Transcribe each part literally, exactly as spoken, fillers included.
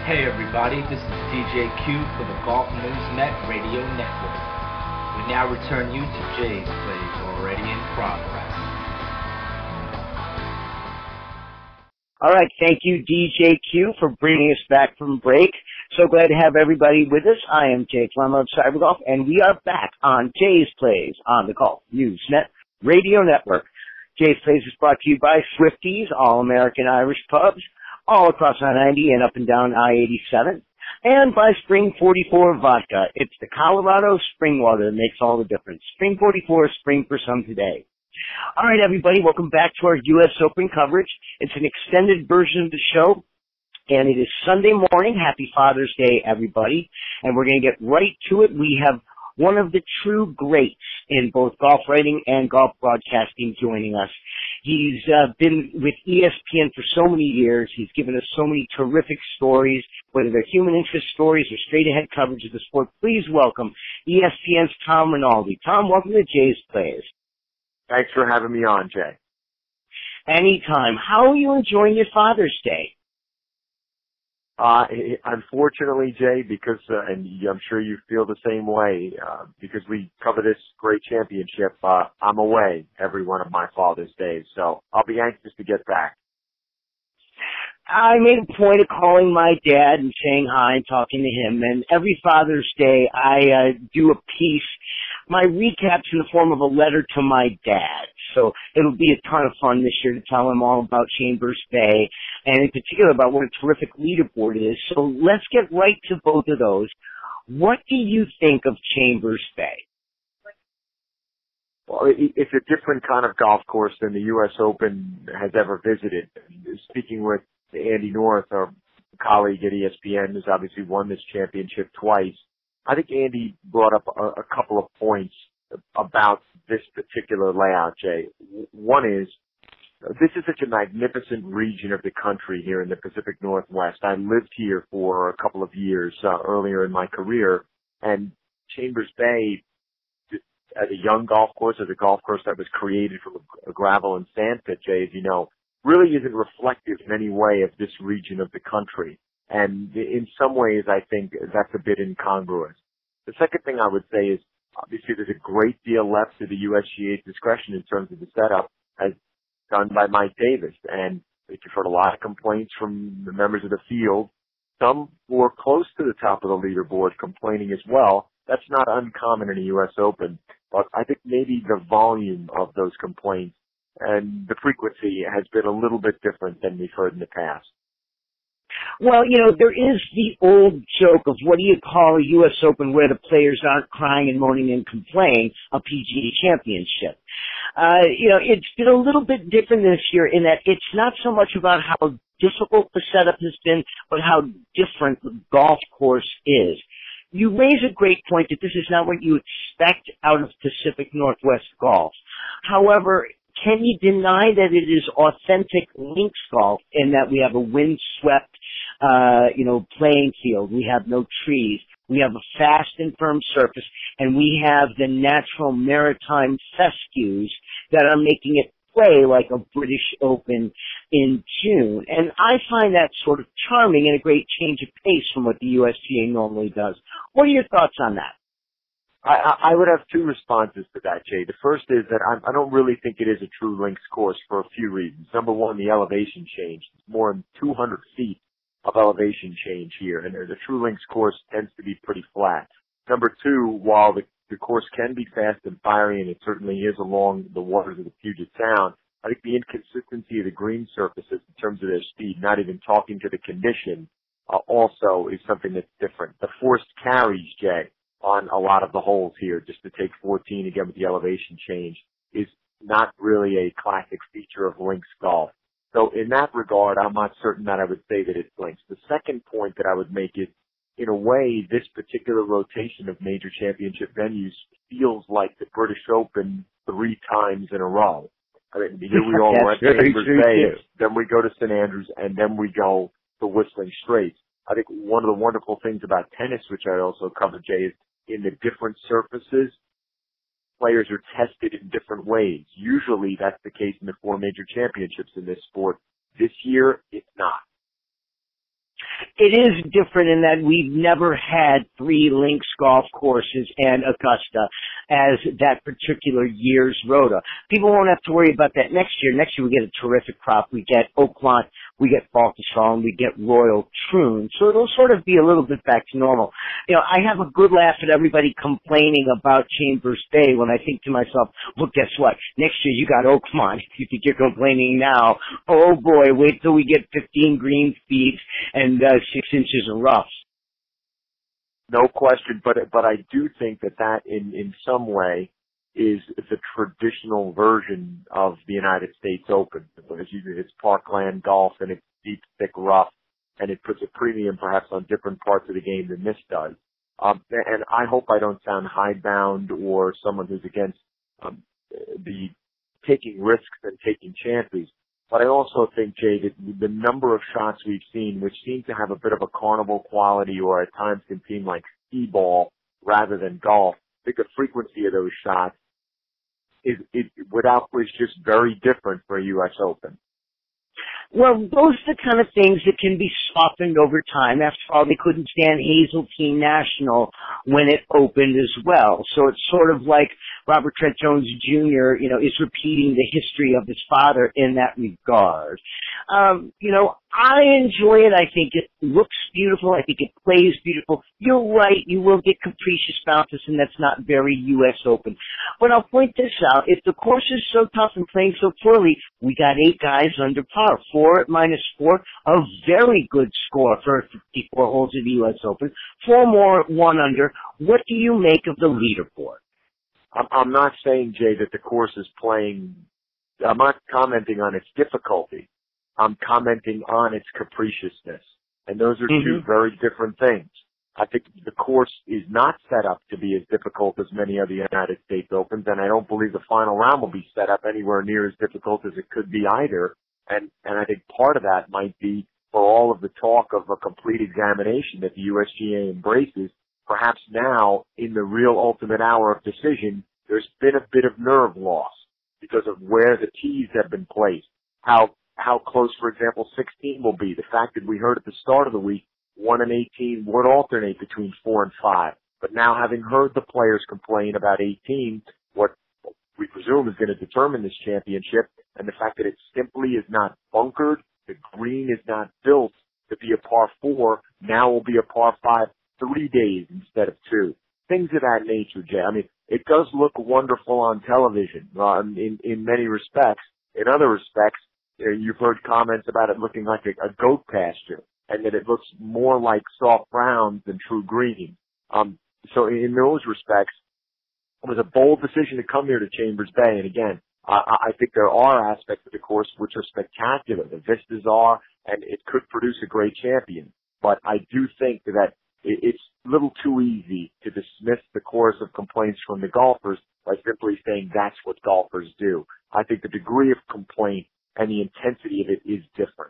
Hey everybody, this is D J Q for the Golf News Net Radio Network. We now return you to Jay's Plays already in progress. All right, thank you, D J Q, for bringing us back from break. So glad to have everybody with us. I am Jay Flemo of CyberGolf, and we are back on Jay's Plays on the Golf News Net Radio Network. Jay's Plays is brought to you by Swifties, All-American Irish Pubs, all across I ninety and up and down I eighty-seven, and by Spring forty-four Vodka. It's the Colorado spring water that makes all the difference. Spring forty-four, spring for some today. All right, everybody, welcome back to our U S Open coverage. It's an extended version of the show, and it is Sunday morning. Happy Father's Day, everybody, and we're going to get right to it. We have one of the true greats in both golf writing and golf broadcasting joining us. He's uh, been with E S P N for so many years. He's given us so many terrific stories, whether they're human interest stories or straight-ahead coverage of the sport. Please welcome E S P N's Tom Rinaldi. Tom, welcome to Jay's Plays. Thanks for having me on, Jay. Anytime. How are you enjoying your Father's Day? Uh, unfortunately, Jay, because, uh, and I'm sure you feel the same way, uh, because we cover this great championship, uh, I'm away every one of my Father's Days, so I'll be anxious to get back. I made a point of calling my dad and saying hi and talking to him, and every Father's Day I uh, do a piece. My recap's in the form of a letter to my dad, so it'll be a ton of fun this year to tell him all about Chambers Bay, and in particular about what a terrific leaderboard is. So let's get right to both of those. What do you think of Chambers Bay? Well, it's a different kind of golf course than the U S Open has ever visited. Speaking with Andy North, our colleague at E S P N, who's obviously won this championship twice, I think Andy brought up a, a couple of points about this particular layout, Jay. One is, this is such a magnificent region of the country here in the Pacific Northwest. I lived here for a couple of years uh, earlier in my career, and Chambers Bay, as a young golf course, as a golf course that was created from a gravel and sand pit, Jay, as you know, really isn't reflective in any way of this region of the country. And in some ways, I think that's a bit incongruous. The second thing I would say is, obviously, there's a great deal left to the U S G A's discretion in terms of the setup, as done by Mike Davis. And we've heard a lot of complaints from the members of the field, some who are close to the top of the leaderboard complaining as well. That's not uncommon in a U S Open, but I think maybe the volume of those complaints and the frequency has been a little bit different than we've heard in the past. Well, you know, there is the old joke of what do you call a U S Open where the players aren't crying and moaning and complaining, a P G A championship. Uh, you know, it's been a little bit different this year in that it's not so much about how difficult the setup has been, but how different the golf course is. You raise a great point that this is not what you expect out of Pacific Northwest golf. However, can you deny that it is authentic links golf in that we have a windswept, uh, you know, playing field, we have no trees, we have a fast and firm surface, and we have the natural maritime fescues that are making it play like a British Open in June. And I find that sort of charming and a great change of pace from what the U S G A normally does. What are your thoughts on that? I, I would have two responses to that, Jay. The first is that I, I don't really think it is a true links course for a few reasons. Number one, the elevation change. It's more than two hundred feet of elevation change here, and the true links course tends to be pretty flat. Number two, while the, the course can be fast and fiery, and it certainly is along the waters of the Puget Sound, I think the inconsistency of the green surfaces in terms of their speed, not even talking to the condition, uh, also is something that's different. The forced carries, Jay, on a lot of the holes here, just to take fourteen again with the elevation change, is not really a classic feature of links golf. So in that regard, I'm not certain that I would say that it's links. The second point that I would make is, in a way, this particular rotation of major championship venues feels like the British Open three times in a row. I mean, here we all were at Chambers Bay, then we go to Saint Andrews, and then we go to Whistling Straits. I think one of the wonderful things about tennis, which I also covered, Jay, is in the different surfaces, players are tested in different ways. Usually that's the case in the four major championships in this sport. This year, it's not. It is different in that we've never had three links golf courses and Augusta as that particular year's rota. People won't have to worry about that next year. Next year we get a terrific crop. We get Oakmont, we get Baltusrol, and we get Royal Troon. So it'll sort of be a little bit back to normal. You know, I have a good laugh at everybody complaining about Chambers Bay when I think to myself, well, guess what? Next year you got Oakmont. If you think you're complaining now, oh boy, wait till we get fifteen green feet and uh, six inches of roughs. No question, but but I do think that that in, in some way is the traditional version of the United States Open. It's parkland golf and it's deep, thick rough, and it puts a premium perhaps on different parts of the game than this does. Um, and I hope I don't sound hidebound or someone who's against um, the taking risks and taking chances. But I also think, Jay, that the number of shots we've seen, which seem to have a bit of a carnival quality or at times can seem like skee-ball rather than golf, I think the frequency of those shots is, is without was just very different for a U S Open. Well, those are the kind of things that can be softened over time. After all, they couldn't stand Hazeltine National when it opened as well. So it's sort of like Robert Trent Jones Junior, you know, is repeating the history of his father in that regard. Um, you know, I enjoy it. I think it looks beautiful. I think it plays beautiful. You're right. You will get capricious bounces, and that's not very U S Open. But I'll point this out. If the course is so tough and playing so poorly, we got eight guys under par. Four at minus four, a very good score for fifty-four holes of the U S Open. Four more at one under. What do you make of the leaderboard? I'm, I'm not saying, Jay, that the course is playing. I'm not commenting on its difficulty. I'm commenting on its capriciousness. And those are mm-hmm. two very different things. I think the course is not set up to be as difficult as many of the United States Opens, and I don't believe the final round will be set up anywhere near as difficult as it could be either. And, and I think part of that might be for all of the talk of a complete examination that the U S G A embraces. Perhaps now, in the real ultimate hour of decision, there's been a bit of nerve loss because of where the tees have been placed, how how close, for example, sixteen will be. The fact that we heard at the start of the week one and eighteen would alternate between four and five. But now, having heard the players complain about eighteen, what we presume is going to determine this championship, and the fact that it simply is not bunkered, the green is not built to be a par four, now will be a par five three days instead of two. Things of that nature, Jay. I mean, it does look wonderful on television uh, in, in many respects. In other respects, uh, you've heard comments about it looking like a, a goat pasture and that it looks more like soft browns than true green. Um, so in those respects, it was a bold decision to come here to Chambers Bay. And again, I, I think there are aspects of the course which are spectacular. The vistas are, and it could produce a great champion. But I do think that it's a little too easy to dismiss the chorus of complaints from the golfers by simply saying that's what golfers do. I think the degree of complaint and the intensity of it is different.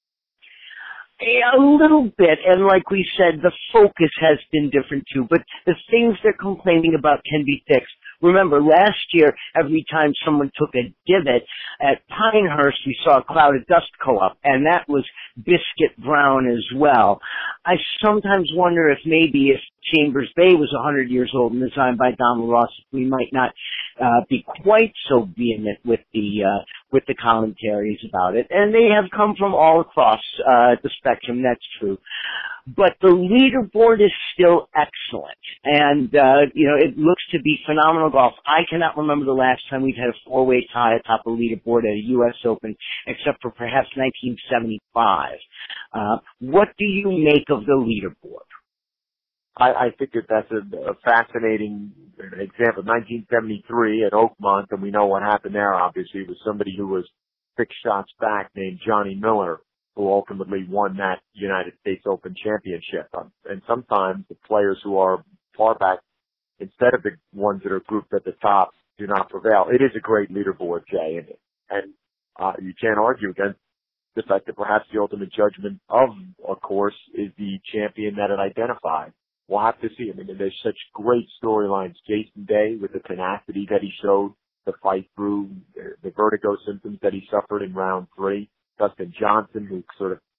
A little bit, and like we said, the focus has been different too, but the things they're complaining about can be fixed. Remember, last year, every time someone took a divot at Pinehurst, we saw a cloud of dust go up, and that was biscuit brown as well. I sometimes wonder if maybe if Chambers Bay was one hundred years old and designed by Donald Ross, we might not uh, be quite so vehement with the uh, with the commentaries about it. And they have come from all across uh, the spectrum, that's true. But the leaderboard is still excellent, and uh, you know it looks to be phenomenal golf. I cannot remember the last time we've had a four-way tie atop a leaderboard at a U S Open, except for perhaps nineteen seventy-five. Uh, what do you make of the leaderboard? I, I think that that's a, a fascinating example. nineteen seventy-three at Oakmont, and we know what happened there. Obviously, it was somebody who was six shots back named Johnny Miller, who ultimately won that United States Open championship. Um, and sometimes the players who are far back, instead of the ones that are grouped at the top, do not prevail. It is a great leaderboard, Jay, and, and uh, you can't argue against the fact that perhaps the ultimate judgment of a course is the champion that it identified. We'll have to see. I mean, there's such great storylines. Jason Day, with the tenacity that he showed to fight through the vertigo symptoms that he suffered in round three. Dustin Johnson, who sort of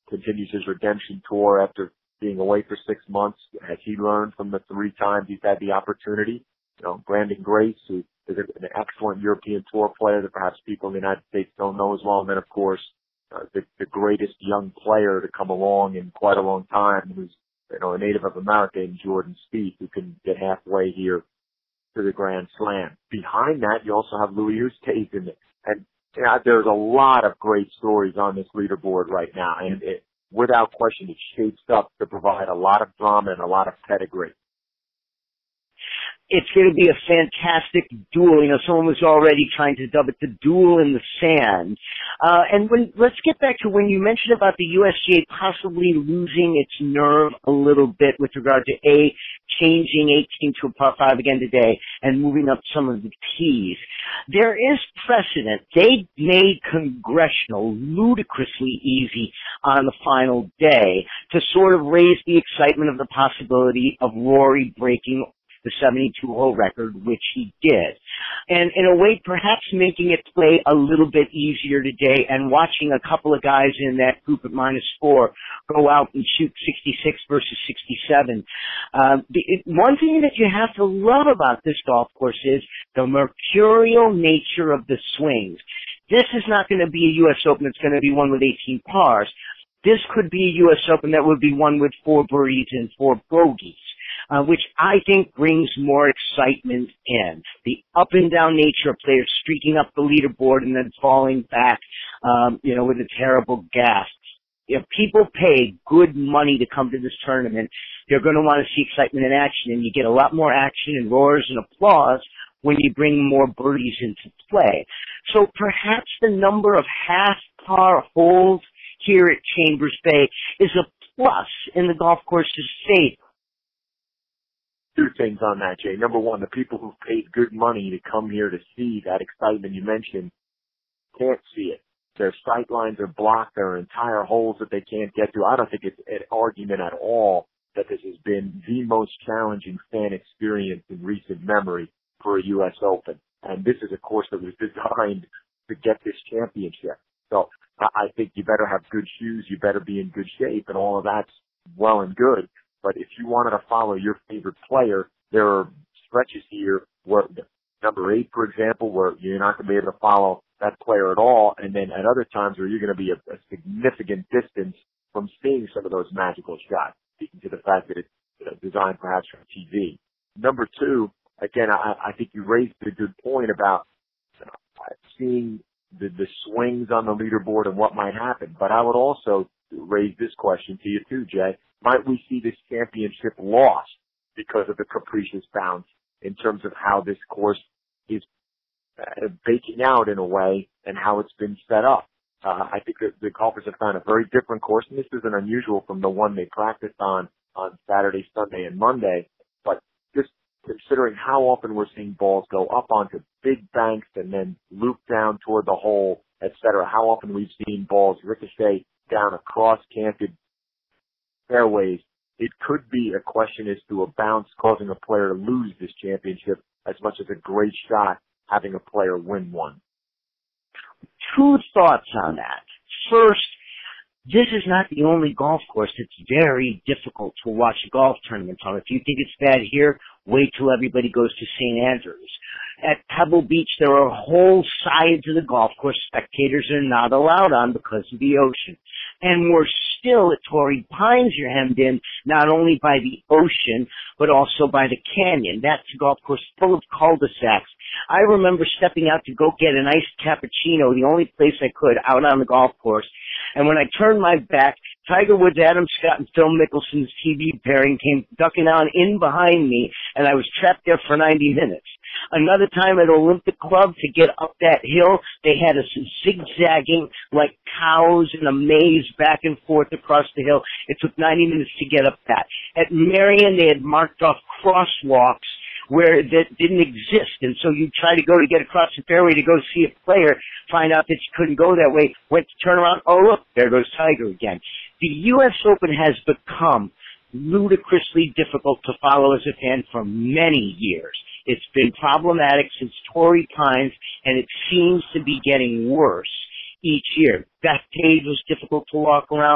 continues his redemption tour after being away for six months. Has he learned from the three times he's had the opportunity? You know, Brandon Grace, who is an excellent European Tour player that perhaps people in the United States don't know as well. And then, of course, uh, the, the greatest young player to come along in quite a long time, who's, you know, a native of America in Jordan Spieth, who can get halfway here to the Grand Slam. Behind that, you also have Louis Oosthuizen. And you know, there's a lot of great stories on this leaderboard right now. And it, without question, it shapes up to provide a lot of drama and a lot of pedigree. It's going to be a fantastic duel. You know, someone was already trying to dub it the duel in the sand. Uh, and when, let's get back to when you mentioned about the U S G A possibly losing its nerve a little bit with regard to A, changing eighteen to a par five again today and moving up some of the tees. There is precedent. They made Congressional ludicrously easy on the final day to sort of raise the excitement of the possibility of Rory breaking the seventy-two hole record, which he did. And in a way, perhaps making it play a little bit easier today and watching a couple of guys in that group at minus four go out and shoot sixty-six versus sixty-seven. Uh, the, it, one thing that you have to love about this golf course is the mercurial nature of the swings. This is not going to be a U S Open that's going to be one with eighteen pars. This could be a U S Open that would be one with four birdies and four bogeys. Uh, which I think brings more excitement in. The up and down nature of players streaking up the leaderboard and then falling back, um, you know, with a terrible gasp. If people pay good money to come to this tournament, they're going to want to see excitement and action, and you get a lot more action and roars and applause when you bring more birdies into play. So perhaps the number of half-par holes here at Chambers Bay is a plus in the golf course's favor. Two things on that, Jay. Number one, the people who've paid good money to come here to see that excitement you mentioned can't see it. Their sight lines are blocked. There are entire holes that they can't get to. I don't think it's an argument at all that this has been the most challenging fan experience in recent memory for a U S Open. And this is a course that was designed to get this championship. So I think you better have good shoes. You better be in good shape, and all of that's well and good. But if you wanted to follow your favorite player, there are stretches here where, number eight, for example, where you're not going to be able to follow that player at all. And then at other times where you're going to be a, a significant distance from seeing some of those magical shots, speaking to the fact that it's you know, designed perhaps for T V. Number two, again, I, I think you raised a good point about you know, seeing the, the swings on the leaderboard and what might happen. But I would also raise this question to you too, Jay. Might we see this championship lost because of the capricious bounce in terms of how this course is uh, baking out in a way and how it's been set up? Uh, I think that the golfers have found a very different course, and this isn't unusual from the one they practiced on on Saturday, Sunday, and Monday. But just considering how often we're seeing balls go up onto big banks and then loop down toward the hole, et cetera, how often we've seen balls ricochet down across canted fairways, it could be a question as to a bounce causing a player to lose this championship as much as a great shot having a player win one. Two thoughts on that. First, this is not the only golf course that's very difficult to watch golf tournaments on. If you think it's bad here, wait till everybody goes to Saint Andrews. At Pebble Beach, there are whole sides of the golf course spectators are not allowed on because of the ocean. And we're still at Torrey Pines, you're hemmed in not only by the ocean, but also by the canyon. That's a golf course full of cul-de-sacs. I remember stepping out to go get an iced cappuccino, the only place I could, out on the golf course. And when I turned my back, Tiger Woods, Adam Scott, and Phil Mickelson's T V pairing came ducking on in behind me, and I was trapped there for ninety minutes. Another time at Olympic Club, to get up that hill, they had us zigzagging like cows in a maze back and forth across the hill. It took ninety minutes to get up that. At Marion, they had marked off crosswalks where that didn't exist, and so you try to go to get across the fairway to go see a player, find out that you couldn't go that way, went to turn around, oh look, there goes Tiger again. The U S Open has become ludicrously difficult to follow as a fan for many years. It's been problematic since Torrey Pines, and it seems to be getting worse each year. Bethpage was difficult to walk around.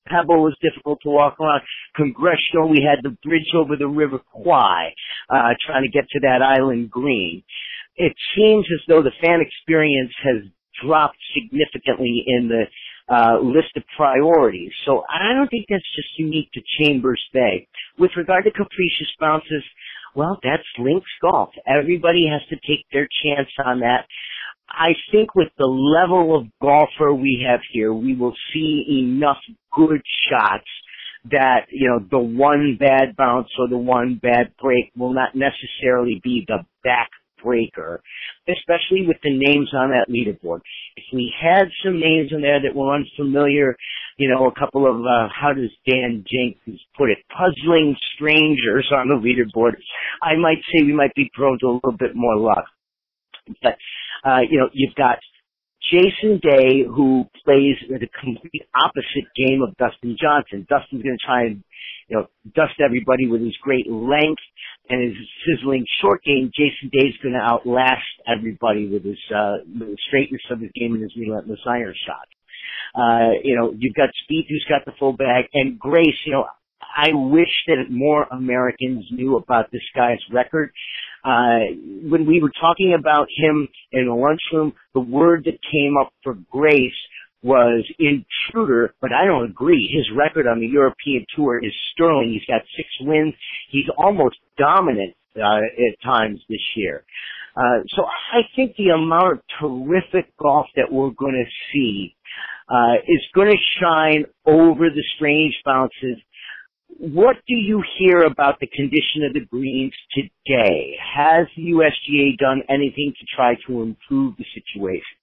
Pebble was difficult to walk around. Congressional, we had the bridge over the River Kwai, uh, trying to get to that island green. It seems as though the fan experience has dropped significantly in the uh, list of priorities. So I don't think that's just unique to Chambers Bay. With regard to capricious bounces, well, that's links golf. Everybody has to take their chance on that. I think with the level of golfer we have here, we will see enough good shots that, you know, the one bad bounce or the one bad break will not necessarily be the backbreaker, especially with the names on that leaderboard. If we had some names in there that were unfamiliar, you know, a couple of, uh, how does Dan Jenkins put it, puzzling strangers on the leaderboard, I might say we might be prone to a little bit more luck. But, uh, you know, you've got Jason Day, who plays the complete opposite game of Dustin Johnson. Dustin's going to try and, you know, dust everybody with his great length and his sizzling short game. Jason Day's going to outlast everybody with his, uh, with the straightness of his game and his relentless iron shot. Uh, you know, you've got Speed, who's got the full bag, and Grace, you know, I wish that more Americans knew about this guy's record. Uh, when we were talking about him in the lunchroom, the word that came up for Grace was intruder, but I don't agree. His record on the European Tour is sterling. He's got six wins. He's almost dominant uh, at times this year. Uh, so I think the amount of terrific golf that we're going to see uh, is going to shine over the strange bounces. What do you hear about the condition of the greens today? Has the U S G A done anything to try to improve the situation?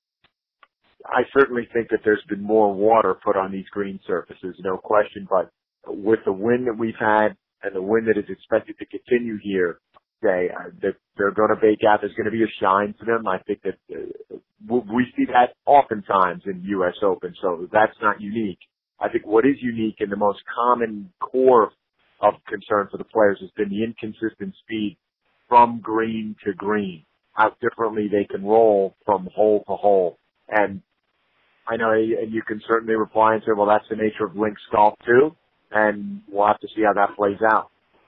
I certainly think that there's been more water put on these green surfaces, no question. But with the wind that we've had and the wind that is expected to continue here, they, they're, they're going to bake out. There's going to be a shine to them. I think that uh, we see that oftentimes in U S Open, so that's not unique. I think what is unique and the most common core of concern for the players has been the inconsistent speed from green to green, how differently they can roll from hole to hole. And I know and you can certainly reply and say, well, that's the nature of links golf too, and we'll have to see how that plays out.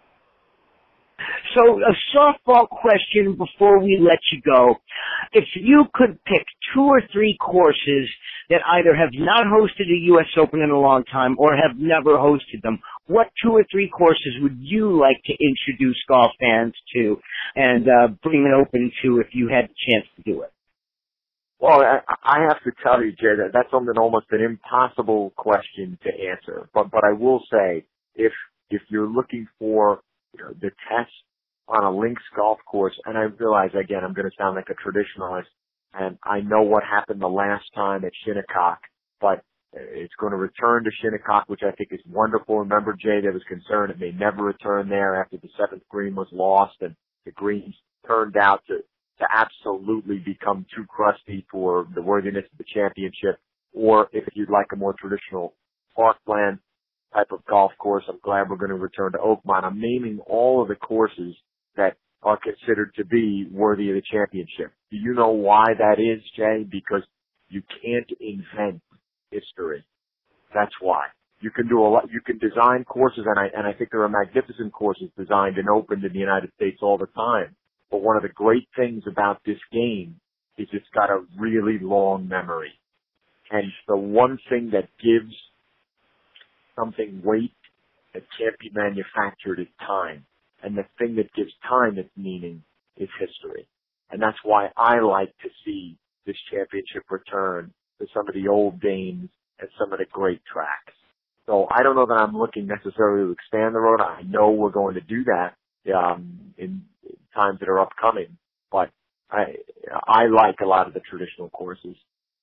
So a softball question before we let you go. If you could pick two or three courses that either have not hosted a U S Open in a long time or have never hosted them, what two or three courses would you like to introduce golf fans to and uh, bring an Open to if you had the chance to do it? Well, I, I have to tell you, Jay, that that's something almost an impossible question to answer. But but I will say, if if you're looking for you know, the test on a links golf course, and I realize, again, I'm going to sound like a traditionalist, and I know what happened the last time at Shinnecock, but it's going to return to Shinnecock, which I think is wonderful. Remember, Jay, there was concern it may never return there after the seventh green was lost, and the greens turned out to, to absolutely become too crusty for the worthiness of the championship. Or if you'd like a more traditional parkland type of golf course, I'm glad we're going to return to Oakmont. I'm naming all of the courses that are considered to be worthy of the championship. Do you know why that is, Jay? Because you can't invent history. That's why. You can do a lot, you can design courses, and I, and I think there are magnificent courses designed and opened in the United States all the time. But one of the great things about this game is it's got a really long memory. And the one thing that gives something weight that can't be manufactured is time. And the thing that gives time its meaning is history. And that's why I like to see this championship return to some of the old dames and some of the great tracks. So I don't know that I'm looking necessarily to expand the road. I know we're going to do that um, in times that are upcoming. But I, I like a lot of the traditional courses.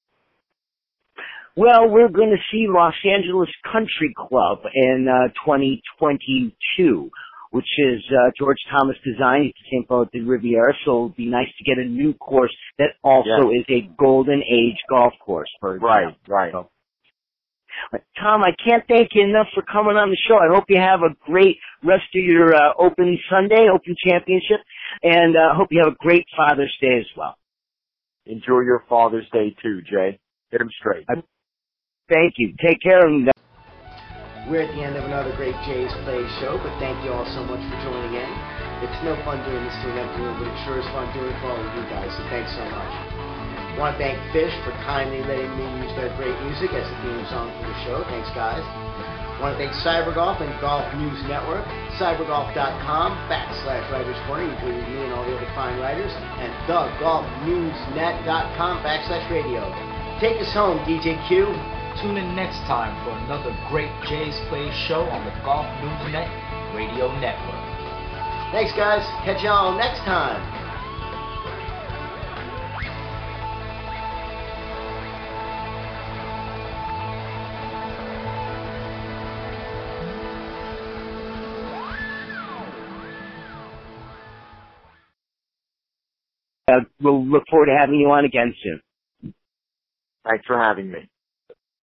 Well, we're going to see Los Angeles Country Club in uh, twenty twenty-two, which is uh, George Thomas designed. It's the same fellow that did Riviera, so it'll be nice to get a new course that also yeah. is a golden age golf course. For right, right. So, but Tom, I can't thank you enough for coming on the show. I hope you have a great rest of your uh, Open Sunday, Open Championship, and I uh, hope you have a great Father's Day as well. Enjoy your Father's Day too, Jay. Get him straight. I- Thank you. Take care. We're at the end of another great Jays Play show, but thank you all so much for joining in. It's no fun doing this to an empty room, but it sure is fun doing it for all of you guys, so thanks so much. I want to thank Fish for kindly letting me use their great music as the theme song for the show. Thanks, guys. I want to thank CyberGolf and Golf News Network, cybergolf.com backslash Writers Corner, including me and all the other fine writers, and thegolfnewsnet.com backslash radio. Take us home, D J Q. Tune in next time for another great Jays Play show on the Golf News Net Radio Network. Thanks, guys. Catch y'all next time. Uh, we'll look forward to having you on again soon. Thanks for having me.